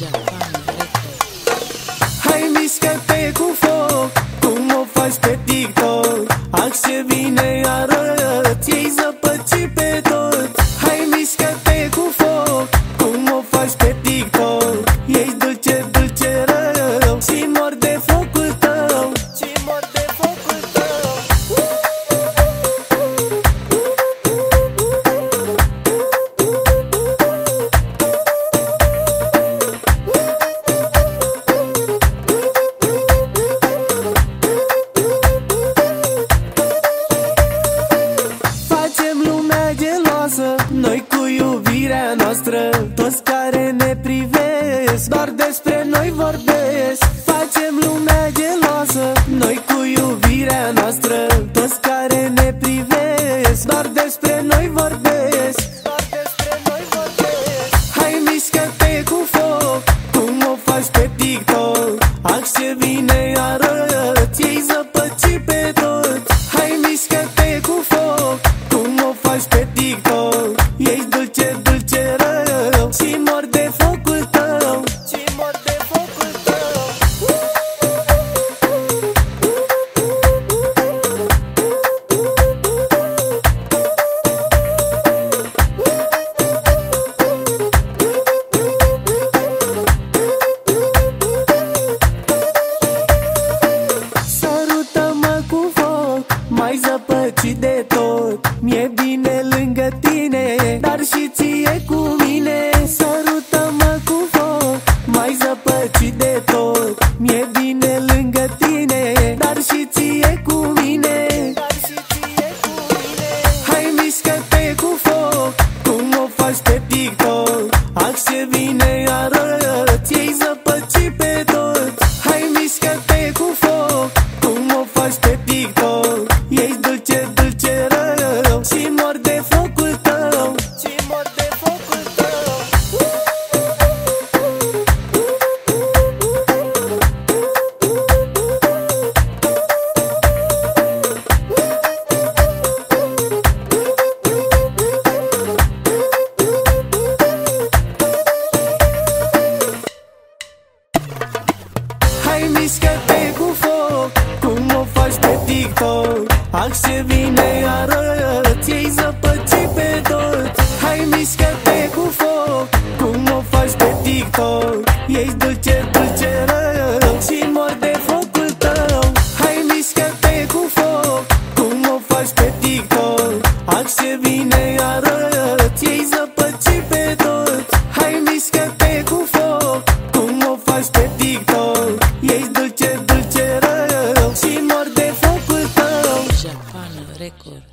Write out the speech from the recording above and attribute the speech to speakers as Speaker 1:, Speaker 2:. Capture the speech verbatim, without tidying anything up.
Speaker 1: Hai mișcă-te cu foc, cum o faci pe TikTok. Ax ce vine arăt, iei zăpăci pe tot. Hai mișcă-te cu foc, cum o faci pe TikTok. Ești dulce, dulce rău și mor de focul tău, și mor de focul tău. Facem lumea geloasă, noi cu iubirea noastră. Toți care ne privesc, doar despre noi vorbesc. Facem lumea geloasă, noi cu iubirea noastră. Toți care ne privesc, doar despre noi vorbesc, doar despre noi vorbesc. Hai mișcă-te cu foc, cum o faci pe TikTok. Ax ce vine arăt, iei zăpăci pe tot. Hai mișcă-te cu foc, cum o faci pe TikTok. Ești dulce, dulce rău și mor de focul tău, și mor de focul tău. Sărută-mă cu foc, mai zăpăcit de tot. Mi-e bine lângă tine, dar și ție cu mine. Sărută-mă cu foc, mai zăpăcit de tot. Mi-e bine lângă tine, dar și ție cu mine, dar și ție cu mine. Hai mișcă-te cu foc, cum o faci pe TikTok. Ax ce vine arăt, iei zăpăci pe tot. Hai mișcă-te cu foc, cum o faci pe TikTok. Ești dulce, dulce rău și mor de focul tău, și mor de focul tău. Hai mișcă-te cu foc, cum o faci pe TikTok. Ax ce vine arăt, iei zăpăci pe tot. Hai mișcă-te cu foc, cum o faci pe TikTok. Ești dulce, dulce rău și mor de focul tău. Hai mișcă-te cu foc, cum o faci pe TikTok. Ax ce vine arăt, iei zăpăci pe tot. Hai mișcă-te cu foc, cum o faci pe TikTok. Ești dulce, dulce rău și mor de focul tău.
Speaker 2: Japan Record.